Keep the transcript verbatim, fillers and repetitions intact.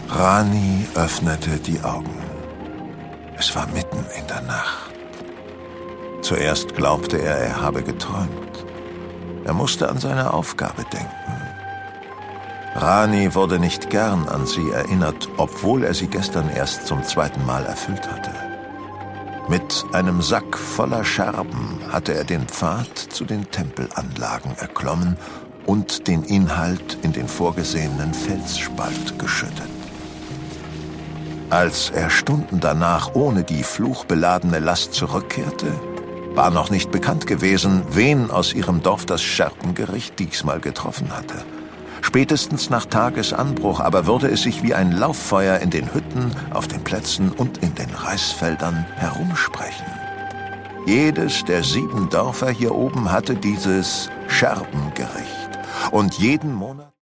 Rani öffnete die Augen. Es war mitten in der Nacht. Zuerst glaubte er, er habe geträumt. Er musste an seine Aufgabe denken. Rani wurde nicht gern an sie erinnert, obwohl er sie gestern erst zum zweiten Mal erfüllt hatte. Mit einem Sack voller Scherben hatte er den Pfad zu den Tempelanlagen erklommen und den Inhalt in den vorgesehenen Felsspalt geschüttet. Als er Stunden danach ohne die fluchbeladene Last zurückkehrte, war noch nicht bekannt gewesen, wen aus ihrem Dorf das Scherbengericht diesmal getroffen hatte. Spätestens nach Tagesanbruch aber würde es sich wie ein Lauffeuer in den Hütten, auf den Plätzen und in den Reisfeldern herumsprechen. Jedes der sieben Dörfer hier oben hatte dieses Scherbengericht und jeden Monat